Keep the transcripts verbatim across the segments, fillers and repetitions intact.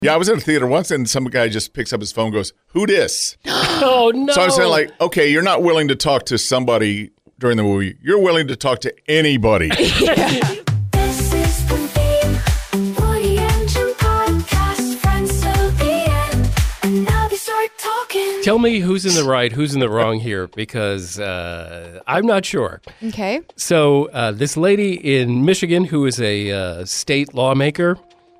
Yeah, I was in a theater once, and some guy just picks up his phone and goes, "Who dis?" Oh, no. So I was saying, like, okay, you're not willing to talk to somebody during the movie. You're willing to talk to anybody. Yeah. This is the theme. Woody and Jim podcast. Friends till the end. And now they start talking. Tell me who's in the right, who's in the wrong here, because uh, I'm not sure. Okay. So uh, this lady in Michigan who is a uh, state lawmaker,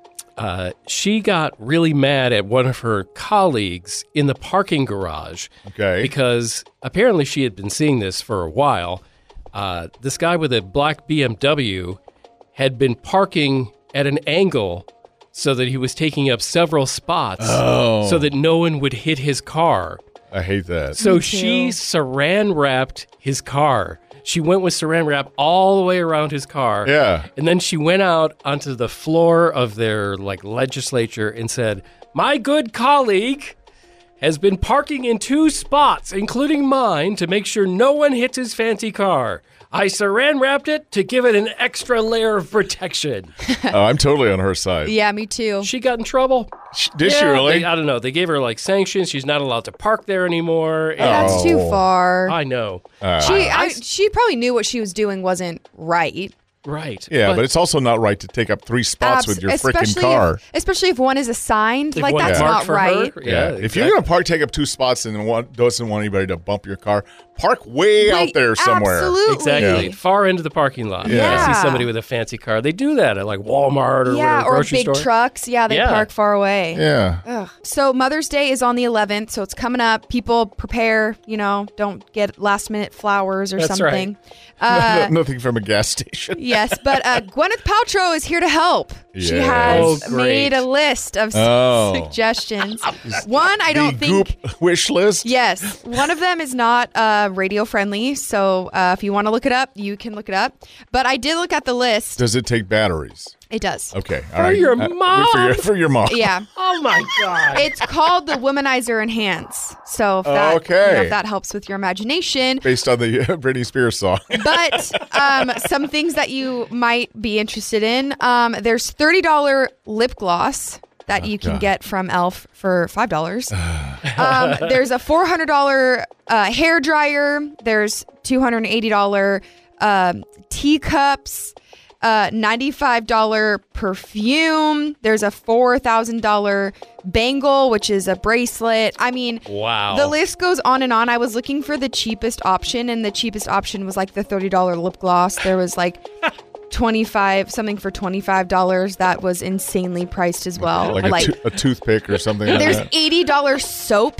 uh, she got really mad at one of her colleagues in the parking garage. Okay. Because apparently she had been seeing this for a while. Uh, this guy with a black B M W had been parking at an angle so that he was taking up several spots Oh. so that no one would hit his car. I hate that. So Me she too. saran wrapped his car. She went with saran wrap all the way around his car. Yeah. And then she went out onto the floor of their like legislature and said, "My good colleague has been parking in two spots, including mine, to make sure no one hits his fancy car. I saran wrapped it to give it an extra layer of protection." Oh, I'm totally on her side. Yeah, me too. She got in trouble. Sh- Did she Yeah, really? they- I don't know. They gave her like sanctions. She's not allowed to park there anymore. And That's too Oh. far. I know. Uh, she, I- I, she probably knew what she was doing wasn't right. Right. yeah, but, it's also not right to take up three spots Abs- with your freaking especially car. If, especially if one is assigned. If Like, one that's marked not for right. her, Yeah. Yeah. If exactly. you're going to park, take up two spots and one doesn't want anybody to bump your car, park way out Right, there somewhere. Absolutely. Exactly. Yeah. Far into the parking lot. Yeah. I see somebody with a fancy car. They do that at like Walmart or Yeah, whatever, or grocery big store. trucks. Yeah, they Yeah. park far away. Yeah. Ugh. So Mother's Day is on the eleventh, so it's coming up. People prepare, you know, don't get last minute flowers or That's something. Uh, Nothing from a gas station. yes, but uh, Gwyneth Paltrow is here to help. She Yeah. has Oh, great. made a list of s- Oh. suggestions. One, I don't the think. Goop wish list. Yes, one of them is not uh, radio friendly, so uh, if you want to look it up, you can look it up. But I did look at the list. Does it take batteries? It does. Okay. All For right. your Uh, mom? For your, for your mom. Yeah. Oh my God. It's called the Womanizer Enhance. So if that, Okay. you know, if that helps with your imagination. Based on the uh, Britney Spears song. But um, some things that you might be interested in. Um, there's thirty dollars lip gloss that you can God. get from e l f for five dollars. um, there's a four hundred dollars uh, hair dryer. There's two hundred eighty dollars um, teacups. Uh, ninety-five dollars perfume. There's a four thousand dollars bangle, which is a bracelet. I mean, Wow. the list goes on and on. I was looking for the cheapest option, and the cheapest option was like the thirty dollars lip gloss. There was like twenty-five something for twenty-five dollars that was insanely priced as well. Like, a, to- a toothpick or something like there's that. eighty dollars soap.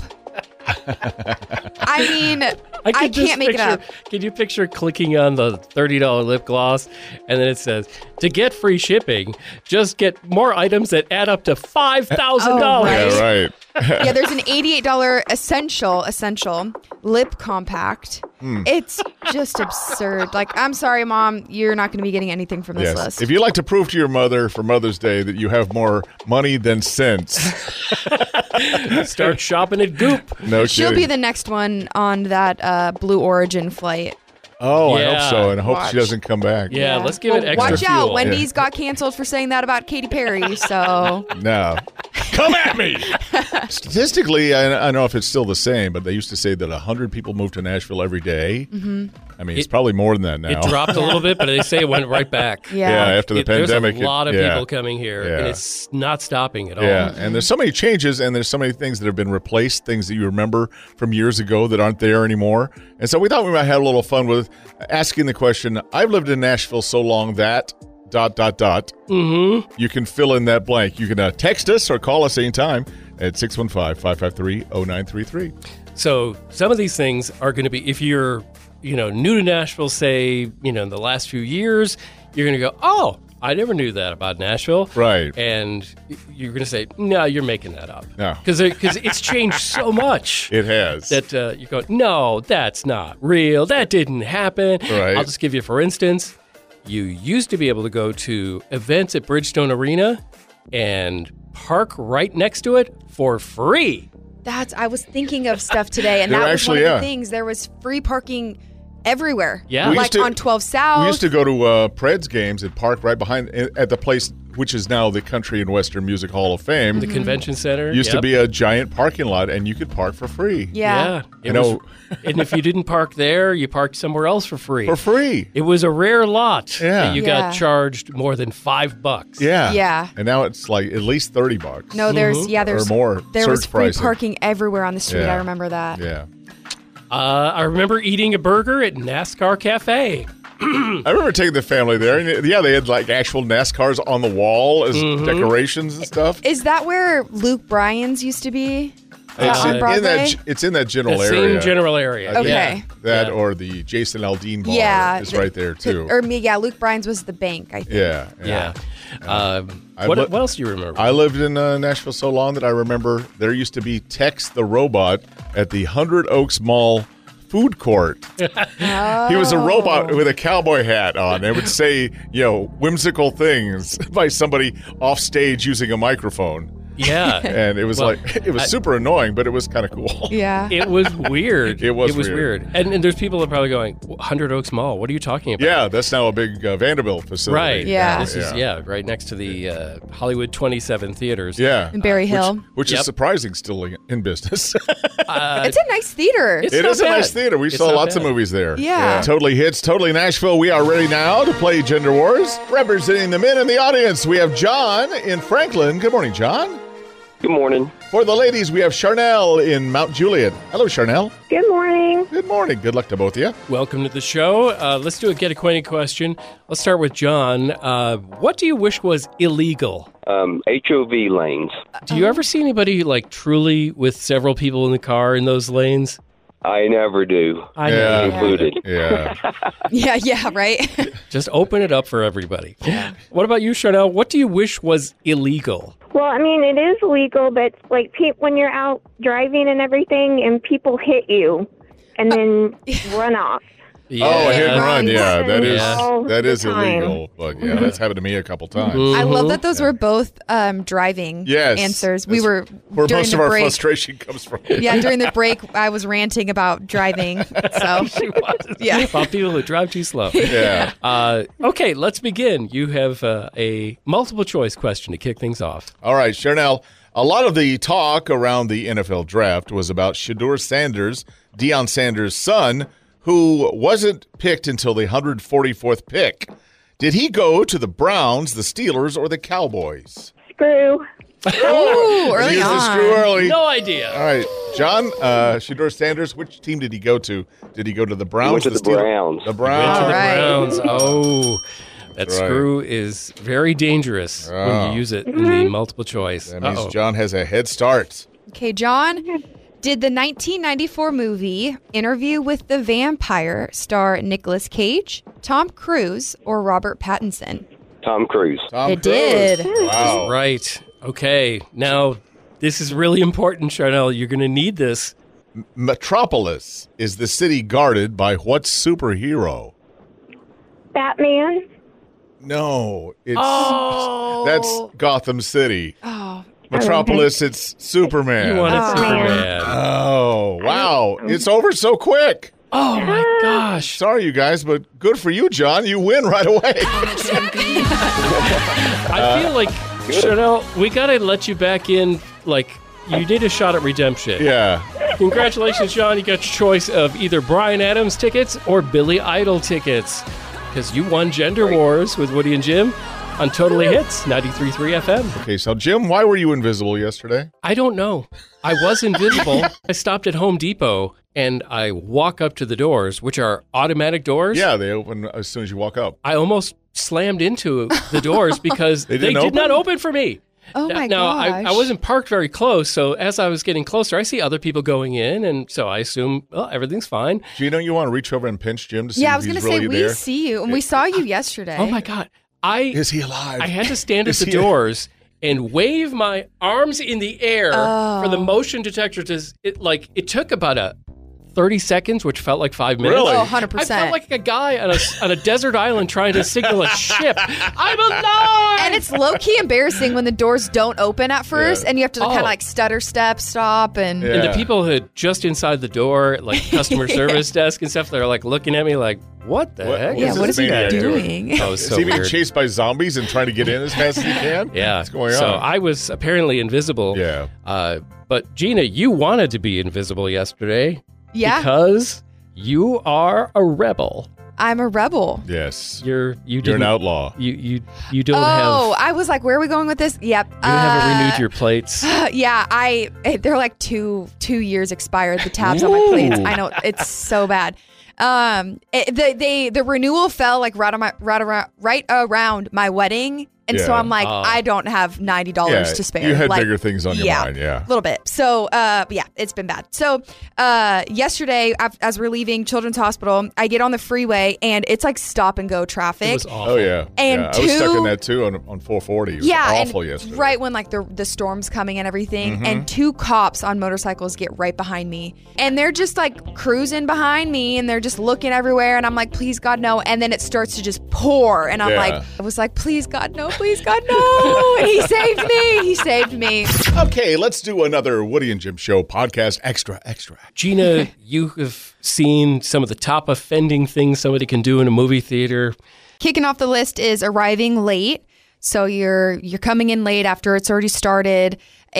I mean, I, can just can't make picture, it up. Can you picture clicking on the thirty dollars lip gloss and then it says, to get free shipping, just get more items that add up to five thousand dollars. Oh, Yeah, right. Yeah, there's an eighty-eight dollars essential essential lip compact. Hmm. It's just absurd. Like, I'm sorry, Mom, you're not going to be getting anything from this Yes. list. If you like to prove to your mother for Mother's Day that you have more money than sense, Start shopping at Goop. no She'll kidding. be the next one on that uh, Blue Origin flight. Oh, I Yeah. hope so, and I hope Watch. she doesn't come back. Yeah, let's give it Well, extra Watch fuel. out. Wendy's got canceled for saying that about Katy Perry, so... No. Come at me! Statistically, I, I don't know if it's still the same, but they used to say that one hundred people move to Nashville every day. Mm-hmm. I mean, it's It- probably more than that now. It dropped a little bit, but they say it went right back. Yeah. Yeah, after the It- there's pandemic. a it- lot of yeah. people coming here, Yeah. and it's not stopping at all. Yeah, and there's so many changes, and there's so many things that have been replaced, things that you remember from years ago that aren't there anymore. And so we thought we might have a little fun with asking the question, I've lived in Nashville so long that... dot, dot, dot. Mm-hmm. You can fill in that blank. You can uh, text us or call us anytime at six one five, five five three, zero nine three three. So some of these things are going to be, if you're, you know, new to Nashville, say, you know, in the last few years, you're going to go, oh, I never knew that about Nashville. Right. And you're going to say, no, you're making that up. No. Because it's changed so much. It has. That uh, you go, no, that's not real. That didn't happen. Right. I'll just give you, for instance, you used to be able to go to events at Bridgestone Arena and park right next to it for free. That's, I was thinking of stuff today, and There that was actually, one of yeah. the things. There was free parking everywhere. Yeah. We like used to- on twelve South. We used to go to uh, Preds games and park right behind at the place which is now the Country and Western Music Hall of Fame. The convention center Used to yep. be a giant parking lot, and you could park for free. yeah. Yeah, it I know. was, and if you didn't park there, you parked somewhere else for free. For free. It was a rare lot Yeah. that you Yeah. got charged more than five bucks. Yeah. Yeah. And now it's like at least thirty bucks. No, there's yeah, there's more There was surge free pricing. parking everywhere on the street. Yeah. I remember that. Yeah. Uh, I remember eating a burger at NASCAR Cafe. I remember taking the family there, and yeah, they had like actual NASCARs on the wall as Mm-hmm. decorations and stuff. Is that where Luke Bryan's used to be? It's on in, Broadway? in that it's in that general The area. same general area. I think Okay. That Yeah. or the Jason Aldean bar Yeah, is the- right there too. Or me, yeah, Luke Bryan's was the bank. I think. yeah, Yeah. Um, I what, li- what else do you remember? I lived in uh, Nashville so long that I remember there used to be Tex the Robot at the Hundred Oaks Mall food court. He was a robot with a cowboy hat on and would say, you know, whimsical things by somebody off stage using a microphone. yeah. And it was Well, like, it was I- super annoying, but it was kind of cool. Yeah. It was weird. It was It was weird. weird. And, and there's people that are probably going, Hundred Oaks Mall, what are you talking about? Yeah, that's now a big uh, Vanderbilt facility. Right. Yeah. This is, yeah, right next to the uh, Hollywood twenty-seven theaters. Yeah. In Berry Hill. Which Yep. is surprising still in- in business. It's a nice theater. It's It not is a bad. nice theater. We It's saw not lots bad. of movies there. Yeah. Totally Hits, Totally Nashville. We are ready now to play Gender Wars. Representing the men in the audience, we have John in Franklin. Good morning, John. Good morning. For the ladies, we have Charnel in Mount Juliet. Hello, Charnel. Good morning. Good morning. Good luck to both of you. Welcome to the show. Uh, let's do a get acquainted question. Let's start with John. Uh, what do you wish was illegal? Um, H O V lanes. Do you ever see anybody like truly with several people in the car in those lanes? I never do. I Yeah. know. Included. Yeah. Yeah, yeah, right. Just open it up for everybody. What about you, Chanel? What do you wish was illegal? Well, I mean, it is legal, but like pe- when you're out driving and everything, and people hit you, and then run off. Yeah. Oh, a hit and run. Runs. Yeah, that is All that the is time. illegal. But yeah, that's happened to me a couple times. I love that those were both um, driving Yes. answers. We That's were Where during most the of our break. frustration comes from. Yeah, during the break, I was ranting about driving. So She was. Yeah. About people who drive too slow. Yeah. Uh, okay, let's begin. You have uh, a multiple choice question to kick things off. All right, Charnel. A lot of the talk around the N F L draft was about Shedeur Sanders, Deion Sanders' son, who wasn't picked until the one hundred forty-fourth pick. Did he go to the Browns, the Steelers, or the Cowboys? Screw. Ooh, early Use the on. screw early. No idea. All right, John, uh, Shedeur Sanders, which team did he go to? Did he go to the Browns? Went to the Steelers? Browns. The Went to Browns. the right. Browns. Oh, that That's right. screw is very dangerous when Oh. you use it in the multiple choice. That means Uh-oh. John has a head start. Okay, John. Did the nineteen ninety-four movie Interview with the Vampire star Nicolas Cage, Tom Cruise, or Robert Pattinson? Tom Cruise. Tom It Cruise. did. Wow. Right. Okay. Now, this is really important, Charnel. You're going to need this. Metropolis is the city guarded by what superhero? Batman. No, it's Oh. that's Gotham City. Oh, Metropolis, it's Superman. You wanted Oh, Superman. Oh, wow. It's over so quick. Oh, my gosh. Sorry, you guys, but good for you, John. You win right away. I feel like, Chanel, we got to let you back in. Like, you did a shot at redemption. Yeah. Congratulations, John. You got your choice of either Brian Adams tickets or Billy Idol tickets. Because you won Gender Wars with Woody and Jim on Totally Hits, ninety-three point three F M. Okay, so Jim, why were you invisible yesterday? I don't know. I was invisible. I stopped at Home Depot and I walk up to the doors, which are automatic doors. Yeah, they open as soon as you walk up. I almost slammed into the doors because They they, didn't did open? not open for me. oh my now, I, gosh. I wasn't parked very close, so as I was getting closer, I see other people going in, and so I assume, well, everything's fine. Do you know you want to reach over and pinch Jim to see Yeah, I if was he's going to say, really we there? see you, and we saw you yesterday. Oh my God. I Is he alive? I had to stand at Is the he- doors and wave my arms in the air Oh. for the motion detector to, it, like, it took about a thirty seconds, which felt like five minutes. Really? Oh, one hundred I percent. felt like a guy on a, on a desert island trying to signal a ship. I'm alive! And it's low-key embarrassing when the doors don't open at first, Yeah. and you have to kind Oh. of like stutter step, stop, and Yeah. And the people who had just inside the door, like customer service desk and stuff, they're like looking at me like, what the What- heck? what yeah, is what this is he maniac doing? Oh, it was Is so he being weird. chased by zombies and trying to get in as fast as he can? Yeah. What's going So on? I was apparently invisible. Yeah. Uh, but Gina, you wanted to be invisible yesterday Yeah, because you are a rebel. I'm a rebel. Yes. You're you You're didn't an outlaw. you you you don't Oh, have I was like, where are we going with this? Yep. you haven't uh, renewed your plates. Yeah, I eh, they're like two two years expired. The tabs on my plates. Ooh. I know it's so bad. Um, it, the they the renewal fell like right on my right around right around my wedding, and so Yeah. I'm like, Oh. I don't have ninety dollars Yeah, to spare. you had like, bigger things on your yeah, mind, yeah. a little bit. So, uh, yeah, it's been bad. So, uh, yesterday af- as we're leaving Children's Hospital, I get on the freeway and it's like stop and go traffic. It was awful. Oh, yeah. And yeah. I was stuck two- in that too on, on four forty. It was Yeah, awful and yesterday. right when like the the storm's coming and everything, Mm-hmm. and two cops on motorcycles get right behind me, and they're just like cruising behind me, and they're just looking everywhere, and I'm like, please God no, and then it starts to just pour, and I'm Yeah. like, I was like, please God no, please God no, and he saved me, he saved me. Okay, let's do another Woody and Jim Show podcast. Extra, extra. Gina, you have seen some of the top offending things somebody can do in a movie theater. Kicking off the list is arriving late. So you're you're coming in late after it's already started,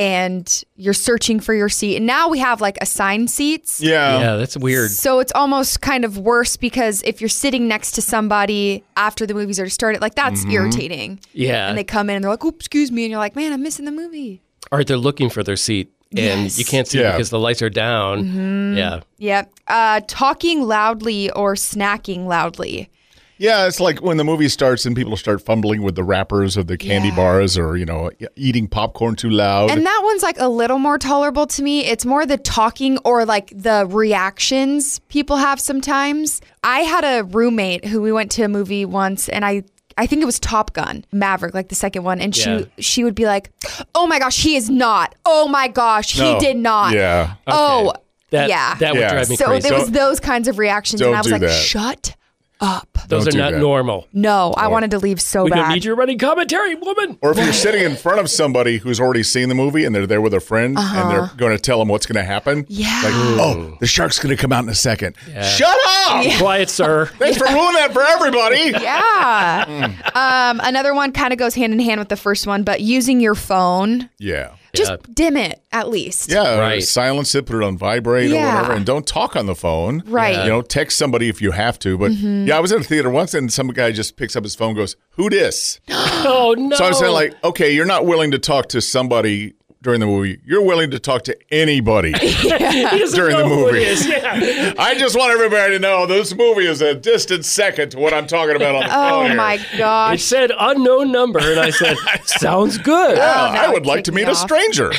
and you're searching for your seat. And now we have like assigned seats. Yeah. Yeah, that's weird. So it's almost kind of worse because if you're sitting next to somebody after the movie's already started, like that's irritating. Yeah. And they come in and they're like, "Oops, excuse me," and you're like, "Man, I'm missing the movie." Or they're looking for their seat and Yes. you can't see Yeah. because the lights are down. Yeah. Yep. Uh, talking loudly or snacking loudly. Yeah, it's like when the movie starts and people start fumbling with the wrappers of the candy Yeah. bars or, you know, eating popcorn too loud. And that one's like a little more tolerable to me. It's more the talking or like the reactions people have sometimes. I had a roommate who we went to a movie once, and I I think it was Top Gun, Maverick, like the second one, and Yeah. she she would be like, "Oh my gosh, he is not. Oh my gosh, No. he did not. Yeah. Oh, That, yeah." That would Yeah. drive me so crazy. there was those kinds of reactions, Don't and I was do like, that. "Shut up." Those Don't are do not that. normal. No, I wanted to leave so We bad. don't need your running commentary, woman. Or if you're sitting in front of somebody who's already seen the movie and they're there with a friend and they're going to tell them what's going to happen. Uh-huh. Yeah. Like, oh, the shark's going to come out in a second. Shut up! Quiet, sir. Thanks for ruining that for everybody. Yeah. um, another one kind of goes hand in hand with the first one, but using your phone, Yeah. just Yeah. dim it at least. Yeah, Right. silence it, put it on vibrate or Yeah. whatever, and don't talk on the phone. Right. You know, text somebody if you have to. But yeah, I was in a theater once and some guy just picks up his phone and goes, who dis? Oh, no. So I was saying, like, okay, you're not willing to talk to somebody during the movie. You're willing to talk to anybody He doesn't during the know who it movie. is. Yeah. I just want everybody to know this movie is a distant second to what I'm talking about on the phone Oh here. my It gosh. said unknown number, and I said, sounds good. Yeah, Oh, that I would would like kick to me meet a off. stranger.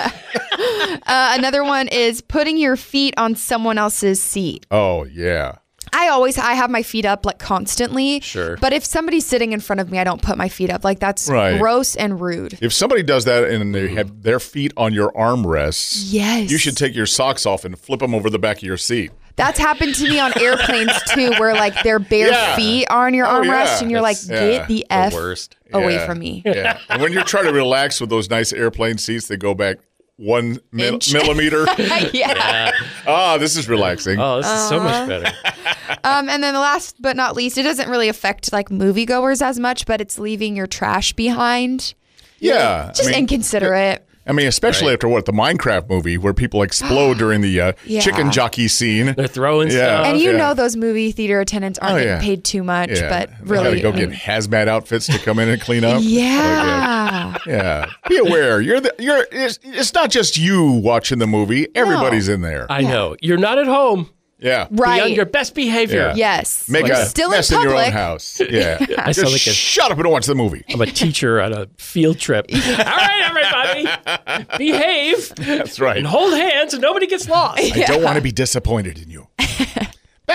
Uh, another one is putting your feet on someone else's seat. Oh, yeah. I always I have my feet up like constantly. Sure. But if somebody's sitting in front of me, I don't put my feet up. Like that's Right. gross and rude. If somebody does that and they have their feet on your armrests, Yes. you should take your socks off and flip them over the back of your seat. That's happened to me on airplanes too, where like their bare Yeah. feet are on your Oh, armrest, yeah. and you're like, That's- get yeah, the f worst. away Yeah. from me. Yeah. And when you're trying to relax with those nice airplane seats that go back one mil- Inch. millimeter, yeah. ah, this is relaxing. Oh, this is so Uh-huh. much better. Um, and then the last but not least, it doesn't really affect like moviegoers as much, but it's leaving your trash behind. yeah. Just I mean, inconsiderate. I mean, especially Right. after what the Minecraft movie, where people explode during the uh, Yeah. chicken jockey scene. They're throwing Yeah. stuff. And you yeah. know those movie theater attendants aren't Oh, getting yeah. paid too much, Yeah, but They gotta really, go I mean, get hazmat outfits to come in and clean up. yeah. Like, uh, yeah. Be aware. You're the. You're. It's, it's not just you watching the movie. Everybody's in there. I know. You're not at home. Yeah. Right. Be on your best behavior. Yeah. Yes. Make We're a still mess in in, your own public. house. Yeah. I Just sound like a- shut up and watch the movie. I'm a teacher on a field trip. All right, everybody, behave That's right. and hold hands and nobody gets lost. I don't want to be disappointed in you. Back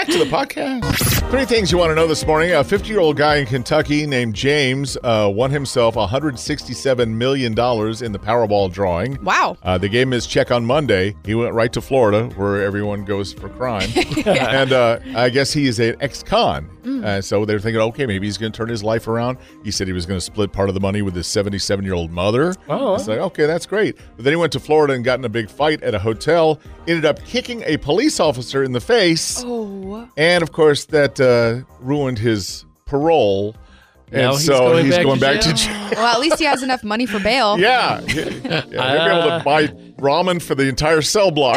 Back to the podcast. Three things you want to know this morning. A fifty-year-old guy in Kentucky named James uh, won himself one hundred sixty-seven million dollars in the Powerball drawing. Wow. Uh, they gave him his check on Monday. He went right to Florida, where everyone goes for crime. And uh, I guess he is an ex-con. Mm. Uh, so they're thinking, okay, maybe he's going to turn his life around. He said he was going to split part of the money with his seventy-seven-year-old mother. Oh. It's like, okay, that's great. But then he went to Florida and got in a big fight at a hotel, ended up kicking a police officer in the face. Oh. And, of course, that uh, ruined his parole. And Now he's so going he's back going to back jail? to jail. Well, at least he has enough money for bail. Yeah. yeah. yeah he'll be able to buy ramen for the entire cell block.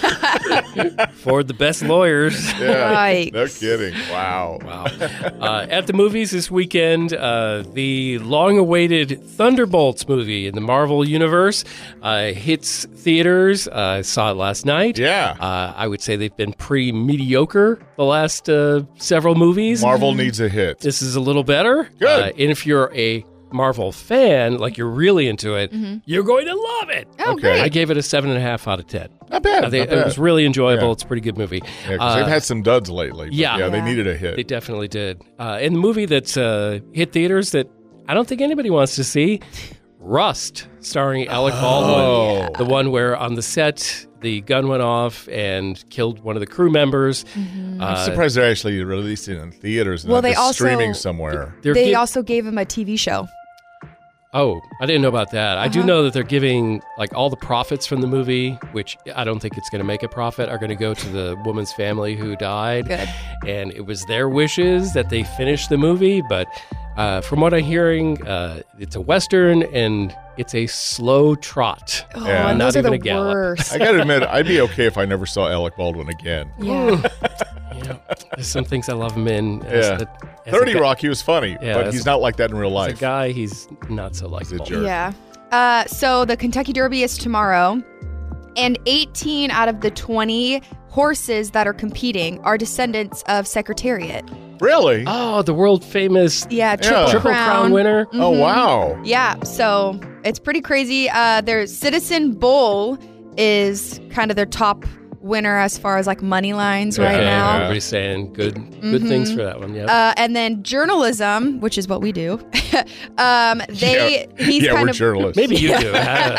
For the best lawyers. Yeah. Yikes. No kidding. Wow. Wow. Uh, at the movies this weekend, uh, the long-awaited Thunderbolts movie in the Marvel Universe uh, hits theaters. Uh, I saw it last night. Yeah. Uh, I would say they've been pretty mediocre the last uh, several movies. Marvel needs a hit. This is a little better. Good. Uh, and if you're a Marvel fan, like you're really into it, Mm-hmm. you're going to love it. Oh, Okay. great. I gave it a seven and a half out of ten. Not bad. I think not it bad. was really enjoyable. Yeah. It's a pretty good movie. Yeah, 'cause Uh, they've had some duds lately. but yeah. yeah, they Yeah. needed a hit. They definitely did. Uh, and the movie that's uh, hit theaters that I don't think anybody wants to see, Rust, starring Alec Baldwin. Oh. The one where on the set the gun went off and killed one of the crew members. I'm Uh, surprised they're actually releasing it in theaters and Well, not they just also- streaming somewhere. they're They giv- also gave him a T V show. Oh, I didn't know about that. I do Uh-huh. know that they're giving like all the profits from the movie, which I don't think it's going to make a profit, are going to go to the woman's family who died. Good. And it was their wishes that they finish the movie, but uh, from what I'm hearing, uh, it's a Western and it's a slow trot. Oh, Yeah. and Not those are even the a gallop. worst. I got to admit, I'd be okay if I never saw Alec Baldwin again. Yeah. Yeah, there's some things I love him in. As Yeah. the- as thirty a gu- Rock, he was funny, Yeah, but as he's a- not like that in real As a life. guy, he's not so He's a likable. jerk. Yeah. Uh, so the Kentucky Derby is tomorrow, and eighteen out of the twenty horses that are competing are descendants of Secretariat. Really? Oh, the world famous Yeah, Triple, Triple Crown winner. Oh, wow. Yeah, so it's pretty crazy. Uh, their Citizen Bull is kind of their top winner as far as like money lines right Okay, now. everybody's saying good good things for that one. Yeah. Uh, and then journalism, which is what we do. um, they yeah, he's yeah kind we're of journalists. Maybe you do.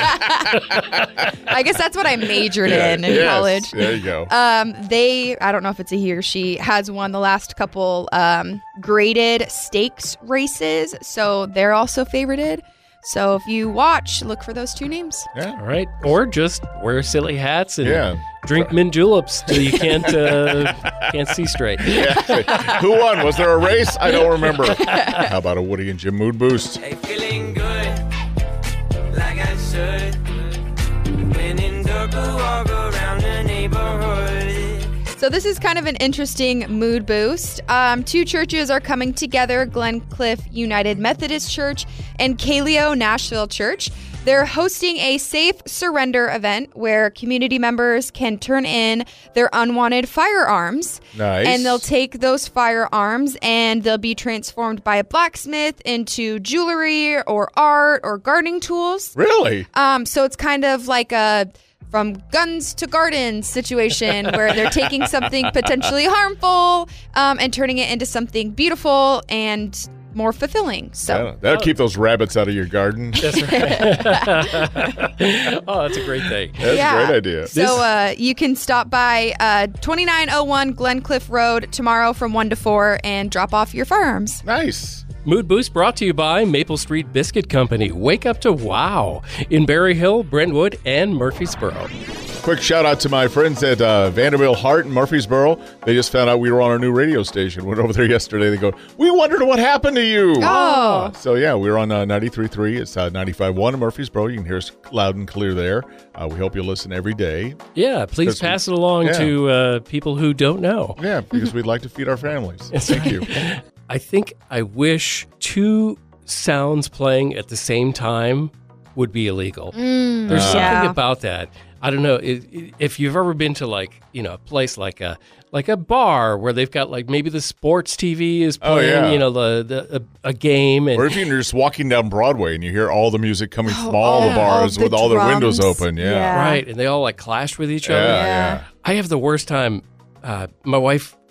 I guess that's what I majored Yeah, in in yes, college. There you go. Um, they, I don't know if it's a he or she, has won the last couple um, graded stakes races, so they're also favorited. So if you watch, look for those two names. yeah. All right. Or just wear silly hats and Yeah. drink mint juleps till you can't uh, can't see straight. Yeah. Who won? Was there a race? I don't remember. How about a Woody and Jim mood boost? Hey, feeling good, like I should. When in dark, I walk around the neighborhood. So this is kind of an interesting mood boost. Um, two churches are coming together, Glencliff United Methodist Church and Kaleo Nashville Church. They're hosting a safe surrender event where community members can turn in their unwanted firearms. Nice. And they'll take those firearms and they'll be transformed by a blacksmith into jewelry or art or gardening tools. Really? Um, so it's kind of like a from guns to gardens situation where they're taking something potentially harmful um, and turning it into something beautiful and more fulfilling. So Yeah, that'll keep those rabbits out of your garden. That's right. Oh, that's a great thing. That's yeah. a great idea. So uh, you can stop by uh, twenty-nine oh one Glencliff Road tomorrow from one to four and drop off your firearms. Nice. Mood Boost brought to you by Maple Street Biscuit Company. Wake up to wow in Berry Hill, Brentwood, and Murfreesboro. Quick shout out to my friends at uh, Vanderbilt Hart in Murfreesboro. They just found out we were on a new radio station. Went over there yesterday. They go, we wondered what happened to you. Oh. So, yeah, we're on uh, ninety-three point three. It's uh, ninety-five point one in Murfreesboro. You can hear us loud and clear there. Uh, we hope you listen every day. Yeah, please Because we- pass it along yeah. to uh, people who don't know. Yeah, because we'd like to feed our families. Thank you. I think I wish two sounds playing at the same time would be illegal. There's something Yeah. about that. I don't know it, it- if you've ever been to like you know a place like a like a bar where they've got like maybe the sports T V is Oh, playing yeah. you know the, the a, a game and Or if you're just walking down Broadway and you hear all the music coming from all Oh, the bars all with the all the drums. windows open. Yeah. Yeah. right and they all like clash with each Yeah, other. yeah. Yeah. I have the worst time. Uh, my wife,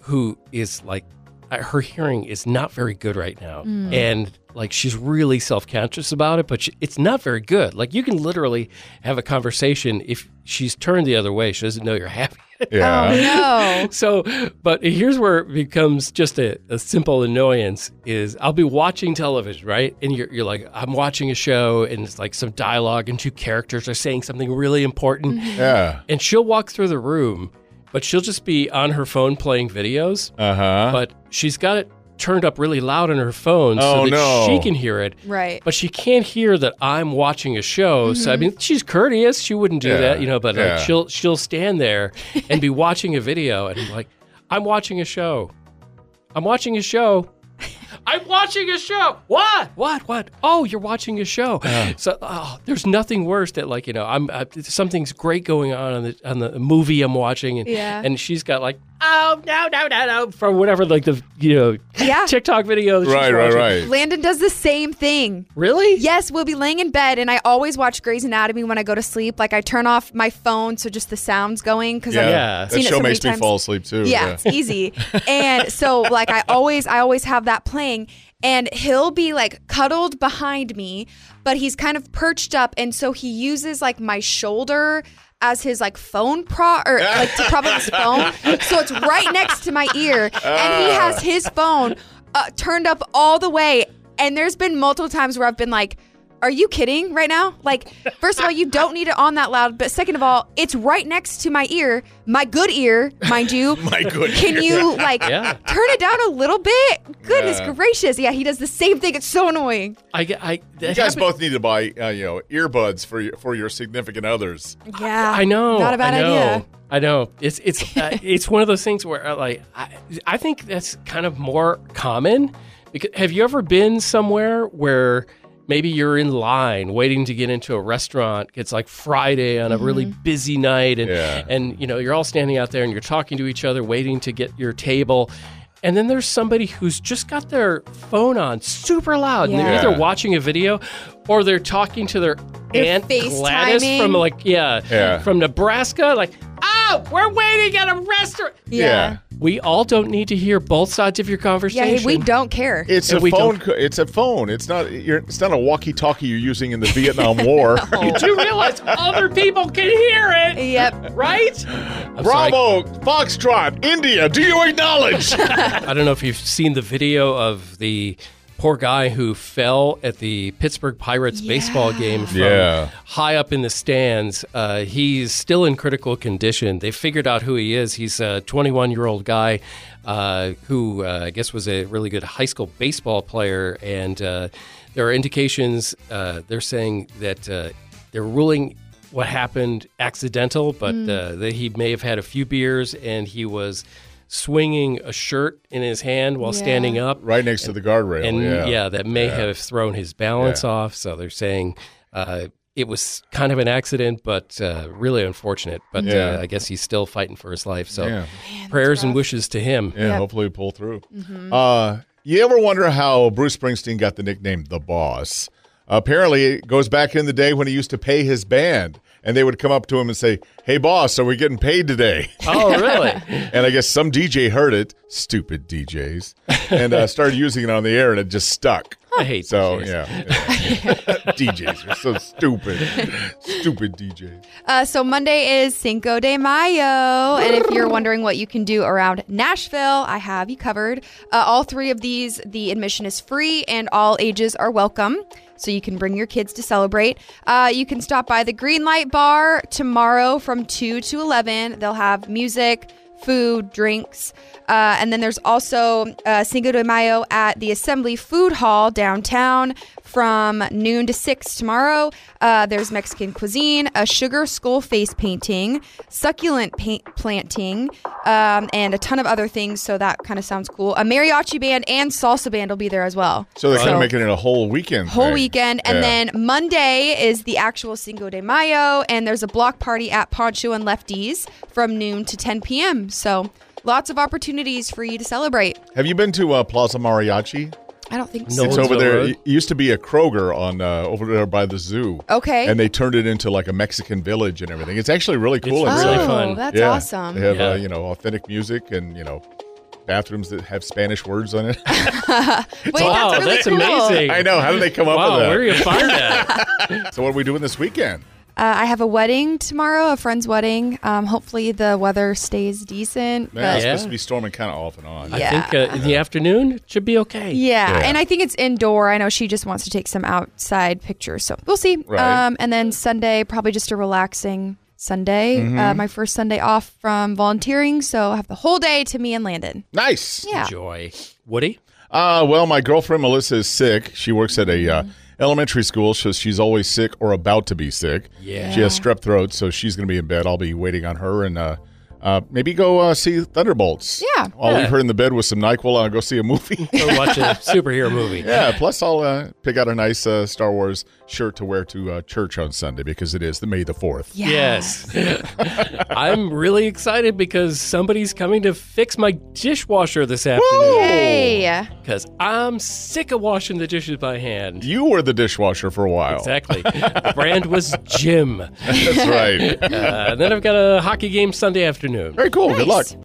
who is like, uh, her hearing is not very good right now. Mm. And like, she's really self-conscious about it, but she, it's not very good. Like, you can literally have a conversation if she's turned the other way. She doesn't know you're having it. Yeah. Oh, no. So, but here's where it becomes just a, a simple annoyance is I'll be watching television, right? And you're, you're like, I'm watching a show and it's like some dialogue and two characters are saying something really important. Yeah. And she'll walk through the room, but she'll just be on her phone playing videos. Uh-huh. But she's got it turned up really loud on her phone Oh, so that no. she can hear it. Right. But she can't hear that I'm watching a show. So I mean, she's courteous. She wouldn't do Yeah, that, you know. But yeah. like, she'll she'll stand there and be watching a video, and I'm like, I'm watching a show. I'm watching a show. I'm watching a show. What? What? What? Oh, you're watching a show. So oh, there's nothing worse that like you know I'm uh, something's great going on on the on the movie I'm watching, and Yeah. and she's got like oh no no no no from whatever like the you know Yeah. TikTok video. That she's Right, right, watching. right. Landon does the same thing. Really? Yes, we'll be laying in bed, and I always watch Grey's Anatomy when I go to sleep. Like, I turn off my phone so just the sound's going because Yeah. I've Yeah. That seen it show so many makes me times. fall asleep too. Yeah, it's easy. And so like I always I always have that playing, and he'll be like cuddled behind me, but he's kind of perched up, and so he uses like my shoulder as his like phone pro or like to prop up his phone. So it's right next to my ear, and he has his phone uh, turned up all the way. And there's been multiple times where I've been like, are you kidding right now? Like, first of all, you don't need it on that loud. But second of all, it's right next to my ear, my good ear, mind you. My good Can ear. you, like, Yeah. turn it down a little bit? Goodness Yeah. gracious. Yeah, he does the same thing. It's so annoying. I, get- I, You that guys happened- both need to buy, uh, you know, earbuds for your, for your significant others. Yeah. I know. Not a bad I know, idea. I know. It's it's uh, it's one of those things where uh, like I, I think that's kind of more common. Because have you ever been somewhere where maybe you're in line waiting to get into a restaurant? It's like Friday on a really busy night, and Yeah. and you know you're all standing out there and you're talking to each other, waiting to get your table. And then there's somebody who's just got their phone on super loud. And they're Yeah. either watching a video or they're talking to their They're Aunt Gladys FaceTiming. from like, yeah, Yeah. from Nebraska. Like, oh, we're waiting at a restaurant. Yeah. We all don't need to hear both sides of your Yeah, conversation. hey, we don't care. It's And a we phone. don't- co- It's a phone. It's not. You're, it's not a walkie-talkie you're using in the Vietnam War. You do realize other people can hear it, Yep. right? I'm sorry. Bravo, Foxtrot, India. Do you acknowledge? I don't know if you've seen the video of the poor guy who fell at the Pittsburgh Pirates baseball game from Yeah. high up in the stands. Uh, he's still in critical condition. They figured out who he is. He's a twenty-one-year-old guy uh, who uh, I guess was a really good high school baseball player. And uh, there are indications, uh, they're saying that uh, they're ruling what happened accidental, but uh, that he may have had a few beers and he was swinging a shirt in his hand while Yeah. standing up. Right next to the guardrail. And yeah. yeah, that may Yeah. have thrown his balance Yeah. off. So they're saying uh, it was kind of an accident, but uh, really unfortunate. But Yeah. uh, I guess he's still fighting for his life. So Yeah. prayers and wishes to him. Yeah, Yep. hopefully we pull through. Uh, you ever wonder how Bruce Springsteen got the nickname The Boss? Apparently, it goes back in the day when he used to pay his band, and they would come up to him and say, "Hey, boss, are we getting paid today?" Oh, really? And I guess some D J heard it, stupid D Js, and uh, started using it on the air, and it just stuck. I hate So, D Js. yeah. D Js are so stupid. Stupid D Js. Uh, so Monday is Cinco de Mayo, and if you're wondering what you can do around Nashville, I have you covered. Uh, all three of these, the admission is free, and all ages are welcome. So you can bring your kids to celebrate. Uh, you can stop by the Green Light Bar tomorrow from two to eleven. They'll have music, food, drinks. Uh, and then there's also uh, Cinco de Mayo at the Assembly Food Hall downtown from noon to six tomorrow. Uh, there's Mexican cuisine, a sugar skull face painting, succulent paint planting, um, and a ton of other things. So that kind of sounds cool. A mariachi band and salsa band will be there as well. So they're kind So- of making it a whole weekend. Whole thing. weekend. And Yeah. then Monday is the actual Cinco de Mayo, and there's a block party at Poncho and Lefties from noon to ten p.m. So lots of opportunities for you to celebrate. Have you been to uh, Plaza Mariachi? I don't think No. so. It's Nolensville over there. Road? It used to be a Kroger on uh, over there by the zoo. Okay. And they turned it into like a Mexican village and everything. It's actually really cool. It's inside. really oh, fun. that's Yeah. awesome. They have Yeah. uh, you know authentic music and you know bathrooms that have Spanish words on it? Wait, wow, that's really that's cool. amazing. I know. How did they come up Wow, with that? where do you find that? So what are we doing this weekend? Uh, I have a wedding tomorrow, a friend's wedding. Um, hopefully the weather stays decent. Man, but it's Yeah. supposed to be storming kind of off and on. Yeah. I think uh, in the afternoon it should be okay. Yeah, Yeah. and I think it's indoor. I know she just wants to take some outside pictures, so we'll see. Right. Um, and then Sunday, probably just a relaxing Sunday. Mm-hmm. Uh, my first Sunday off from volunteering, so I have the whole day to me and Landon. Nice. Yeah. Joy. Woody? Uh, well, my girlfriend Melissa is sick. She works at a uh, elementary school, so she's always sick or about to be sick. Yeah. She has strep throat, so she's going to be in bed. I'll be waiting on her and uh, uh, maybe go uh, see Thunderbolts. Yeah. I'll Yeah. leave her in the bed with some NyQuil and I'll go see a movie. Go watch a superhero movie. Yeah, plus I'll uh, pick out a nice uh, Star Wars shirt to wear to uh, church on Sunday because it is the May the fourth. Yeah. Yes. I'm really excited because somebody's coming to fix my dishwasher this afternoon. Hey. Because I'm sick of washing the dishes by hand. You were the dishwasher for a while. Exactly. The brand was Jim. That's right. Uh, and then I've got a hockey game Sunday afternoon. Very cool. Good luck.